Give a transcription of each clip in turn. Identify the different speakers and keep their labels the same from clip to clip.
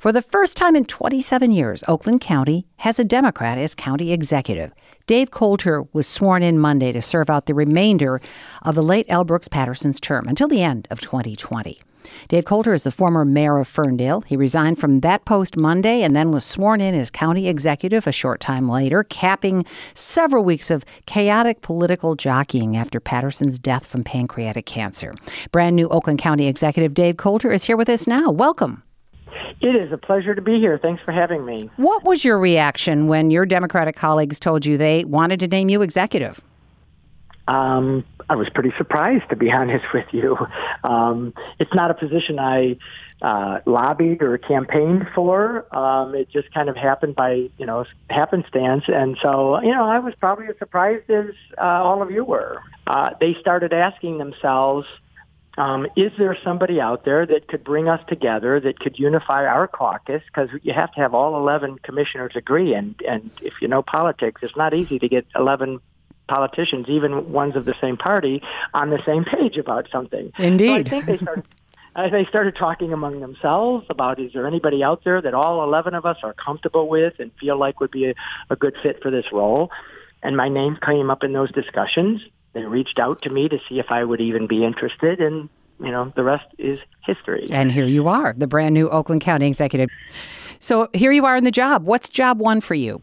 Speaker 1: For the first time in 27 years, Oakland County has a Democrat as county executive. Dave Coulter was sworn in Monday to serve out the remainder of the late L. Brooks Patterson's term until the end of 2020. Dave Coulter is the former mayor of Ferndale. He resigned from that post Monday and then was sworn in as county executive a short time later, capping several weeks of chaotic political jockeying after Patterson's death from pancreatic cancer. Brand new Oakland County Executive Dave Coulter is here with us now. Welcome.
Speaker 2: It is a pleasure to be here. Thanks for having me.
Speaker 1: What was your reaction when your Democratic colleagues told you they wanted to name you executive?
Speaker 2: I was pretty surprised, to be honest with you. It's not a position I lobbied or campaigned for. It just kind of happened by, happenstance. And so, I was probably as surprised as all of you were. They started asking themselves, is there somebody out there that could bring us together, that could unify our caucus? Because you have to have all 11 commissioners agree. And if you know politics, it's not easy to get 11 politicians, even ones of the same party, on the same page about something.
Speaker 1: Indeed.
Speaker 2: So I think they started talking among themselves about, is there anybody out there that all 11 of us are comfortable with and feel like would be a good fit for this role? And my name came up in those discussions. They reached out to me to see if I would even be interested, and the rest is history.
Speaker 1: And here you are, the brand new Oakland County Executive. So here you are in the job. What's job one for you?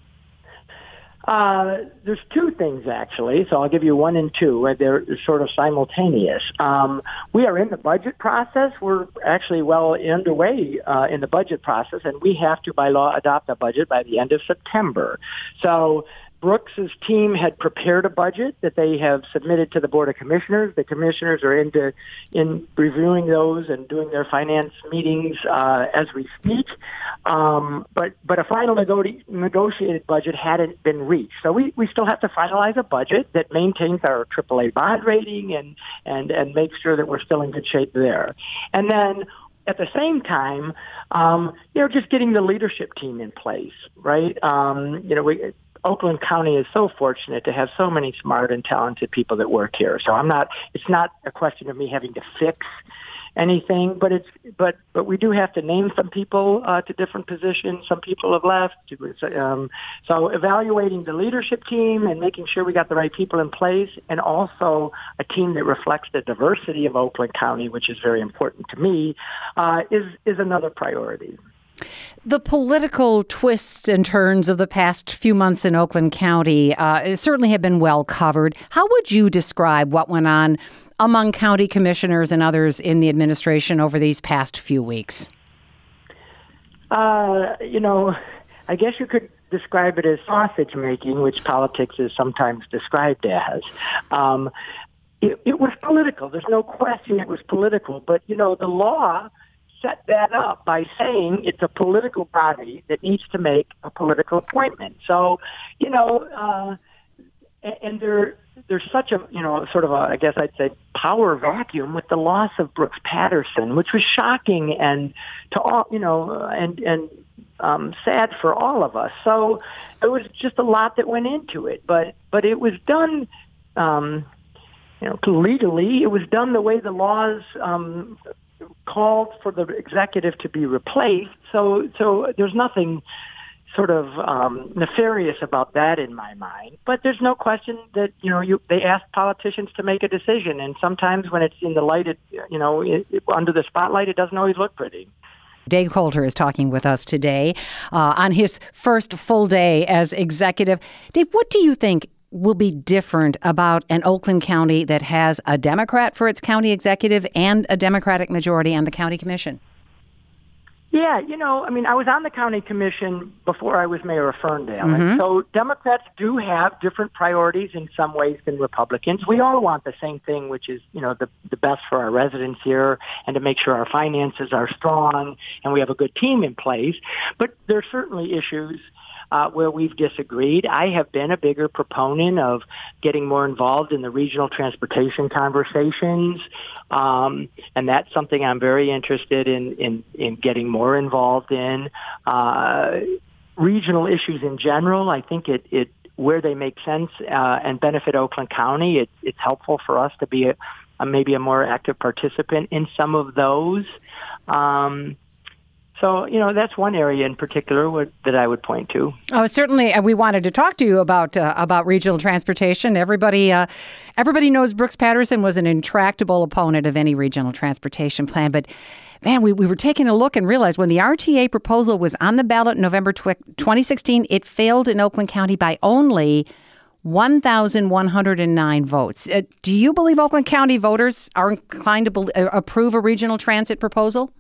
Speaker 2: There's two things, actually, so I'll give you one and two. They're sort of simultaneous. We are in the budget process. We're actually well underway in the budget process, and we have to, by law, adopt a budget by the end of September. So Brooks's team had prepared a budget that they have submitted to the Board of Commissioners. The commissioners are in reviewing those and doing their finance meetings as we speak. But a final negotiated budget hadn't been reached. So we still have to finalize a budget that maintains our AAA bond rating and makes sure that we're still in good shape there. And then at the same time, just getting the leadership team in place, right? Oakland County is so fortunate to have so many smart and talented people that work here. So it's not a question of me having to fix anything, but we do have to name some people to different positions. Some people have left. So evaluating the leadership team and making sure we got the right people in place, and also a team that reflects the diversity of Oakland County, which is very important to me, is another priority.
Speaker 1: The political twists and turns of the past few months in Oakland County certainly have been well covered. How would you describe what went on among county commissioners and others in the administration over these past few weeks?
Speaker 2: I guess you could describe it as sausage making, which politics is sometimes described as. It was political. There's no question it was political. But, the law set that up by saying it's a political body that needs to make a political appointment. So, and there's such a, sort of a, I guess I'd say, power vacuum with the loss of Brooks Patterson, which was shocking and to all, and sad for all of us. So it was just a lot that went into it, but it was done, legally. It was done the way the laws called for the executive to be replaced. So there's nothing sort of nefarious about that in my mind. But there's no question that, they ask politicians to make a decision. And sometimes when it's in the light, under the spotlight, it doesn't always look pretty.
Speaker 1: Dave Coulter is talking with us today on his first full day as executive. Dave, what do you think will be different about an Oakland County that has a Democrat for its county executive and a Democratic majority on the county commission?
Speaker 2: Yeah, I was on the county commission before I was mayor of Ferndale. Mm-hmm. And so Democrats do have different priorities in some ways than Republicans. We all want the same thing, which is, the best for our residents here and to make sure our finances are strong and we have a good team in place. But there are certainly issues where we've disagreed. I have been a bigger proponent of getting more involved in the regional transportation conversations, and that's something I'm very interested in getting more involved in. Regional issues in general, I think it where they make sense and benefit Oakland County, it's helpful for us to be maybe a more active participant in some of those. So, that's one area in particular that I would point to.
Speaker 1: Oh, certainly. We wanted to talk to you about regional transportation. Everybody knows Brooks Patterson was an intractable opponent of any regional transportation plan. But, man, we were taking a look and realized when the RTA proposal was on the ballot in November 2016, it failed in Oakland County by only 1,109 votes. Do you believe Oakland County voters are inclined to approve a regional transit proposal?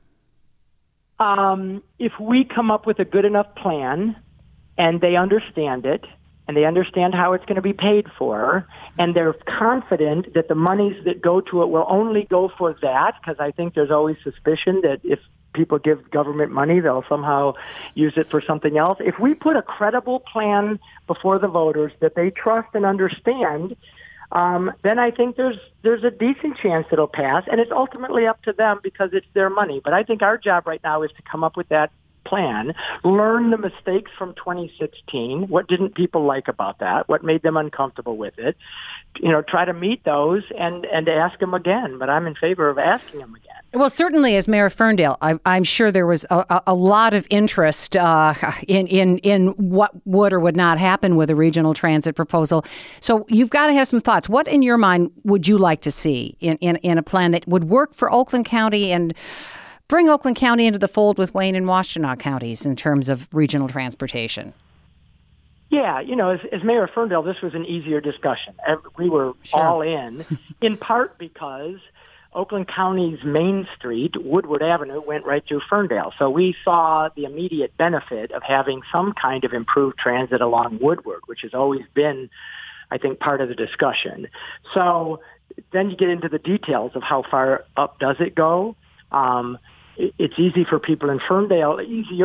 Speaker 2: If we come up with a good enough plan and they understand it and they understand how it's going to be paid for and they're confident that the monies that go to it will only go for that, because I think there's always suspicion that if people give government money, they'll somehow use it for something else. If we put a credible plan before the voters that they trust and understand, then I think there's a decent chance it'll pass, and it's ultimately up to them because it's their money. But I think our job right now is to come up with that plan, learn the mistakes from 2016. What didn't people like about that? What made them uncomfortable with it? Try to meet those and ask them again. But I'm in favor of asking them again.
Speaker 1: Well, certainly, as Mayor Ferndale, I'm sure there was a lot of interest in what would or would not happen with a regional transit proposal. So you've got to have some thoughts. What, in your mind, would you like to see in a plan that would work for Oakland County and bring Oakland County into the fold with Wayne and Washtenaw counties in terms of regional transportation?
Speaker 2: Yeah, as Mayor Ferndale, this was an easier discussion. We were all in part because Oakland County's Main Street, Woodward Avenue, went right through Ferndale. So we saw the immediate benefit of having some kind of improved transit along Woodward, which has always been, I think, part of the discussion. So then you get into the details of how far up does it go. It's easier for people in Ferndale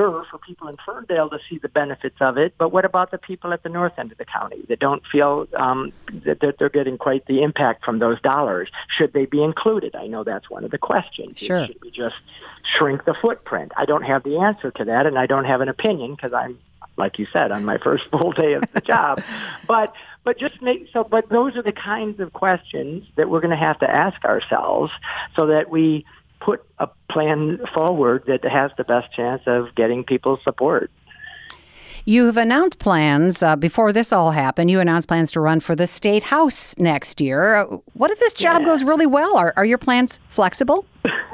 Speaker 2: to see the benefits of it. But what about the people at the north end of the county that don't feel that they're getting quite the impact from those dollars? Should they be included? I know that's one of the questions.
Speaker 1: Sure.
Speaker 2: Should we just shrink the footprint? I don't have the answer to that, and I don't have an opinion because I'm, like you said, on my first full day of the job. But those are the kinds of questions that we're going to have to ask ourselves so that we put a plan forward that has the best chance of getting people's support.
Speaker 1: You have announced plans, before this all happened, you announced plans to run for the State House next year. What if this job goes really well? Are your plans flexible?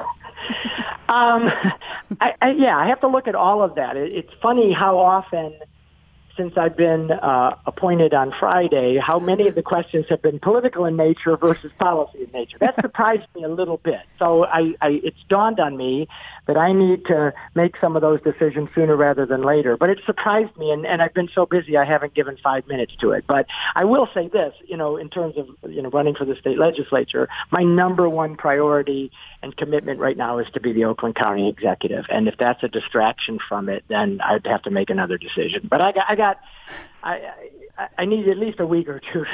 Speaker 2: I have to look at all of that. It's funny how often, since I've been appointed on Friday, how many of the questions have been political in nature versus policy in nature. That surprised me a little bit. So it's dawned on me that I need to make some of those decisions sooner rather than later. But it surprised me, and I've been so busy I haven't given 5 minutes to it. But I will say this, in terms of running for the state legislature, my number one priority and commitment right now is to be the Oakland County executive. And if that's a distraction from it, then I'd have to make another decision. But I need at least a week or two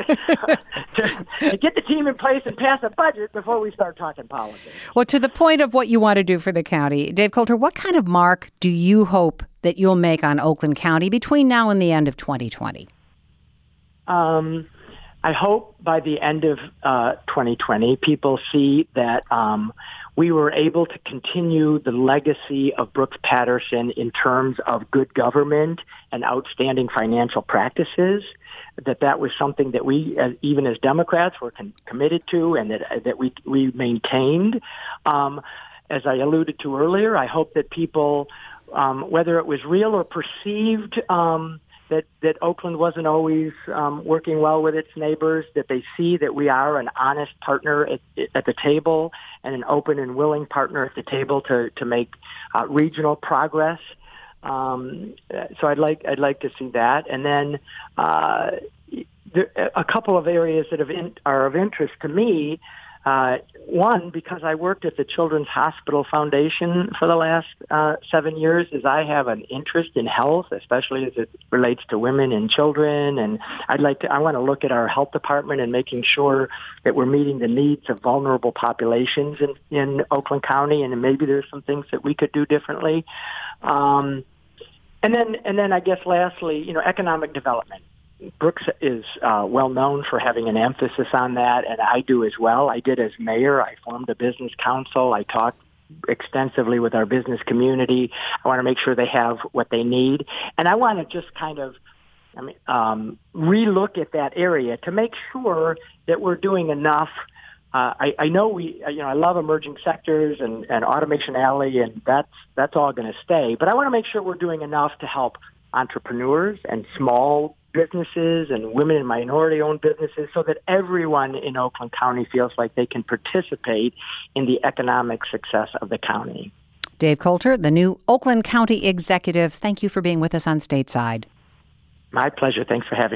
Speaker 2: to get the team in place and pass a budget before we start talking politics.
Speaker 1: Well, to the point of what you want to do for the county, Dave Coulter, what kind of mark do you hope that you'll make on Oakland County between now and the end of 2020?
Speaker 2: I hope by the end of 2020, people see that we were able to continue the legacy of Brooks Patterson in terms of good government and outstanding financial practices, that was something that we, even as Democrats, were committed to and that we maintained. As I alluded to earlier, I hope that people, whether it was real or perceived, that Oakland wasn't always working well with its neighbors, that they see that we are an honest partner at the table and an open and willing partner at the table to make regional progress. So I'd like to see that. And then a couple of areas that are of interest to me. One, because I worked at the Children's Hospital Foundation for the last 7 years, is I have an interest in health, especially as it relates to women and children. And I want to look at our health department and making sure that we're meeting the needs of vulnerable populations in Oakland County. And maybe there's some things that we could do differently. And then I guess lastly, economic development. Brooks is well known for having an emphasis on that, and I do as well. I did as mayor. I formed a business council. I talked extensively with our business community. I want to make sure they have what they need. And I want to just kind of relook at that area to make sure that we're doing enough. I know I love emerging sectors and Automation Alley, and that's all going to stay. But I want to make sure we're doing enough to help entrepreneurs and small businesses and women and minority-owned businesses so that everyone in Oakland County feels like they can participate in the economic success of the county.
Speaker 1: Dave Coulter, the new Oakland County Executive, thank you for being with us on Stateside.
Speaker 2: My pleasure. Thanks for having me.